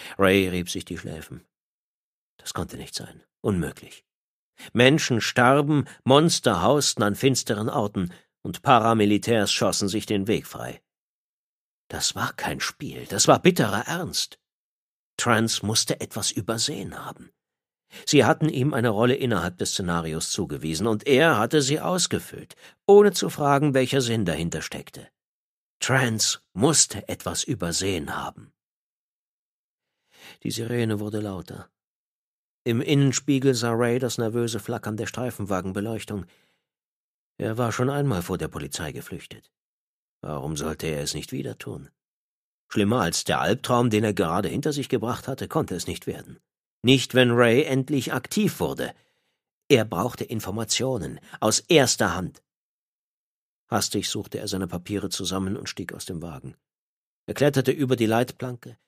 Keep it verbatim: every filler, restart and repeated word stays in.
Ray rieb sich die Schläfen. Das konnte nicht sein. Unmöglich. Menschen starben, Monster hausten an finsteren Orten und Paramilitärs schossen sich den Weg frei. Das war kein Spiel, das war bitterer Ernst. Trance musste etwas übersehen haben. Sie hatten ihm eine Rolle innerhalb des Szenarios zugewiesen, und er hatte sie ausgefüllt, ohne zu fragen, welcher Sinn dahinter steckte. Trance musste etwas übersehen haben. Die Sirene wurde lauter. Im Innenspiegel sah Ray das nervöse Flackern der Streifenwagenbeleuchtung. Er war schon einmal vor der Polizei geflüchtet. Warum sollte er es nicht wieder tun? Schlimmer als der Albtraum, den er gerade hinter sich gebracht hatte, konnte es nicht werden. Nicht, wenn Ray endlich aktiv wurde. Er brauchte Informationen, aus erster Hand. Hastig suchte er seine Papiere zusammen und stieg aus dem Wagen. Er kletterte über die Leitplanke,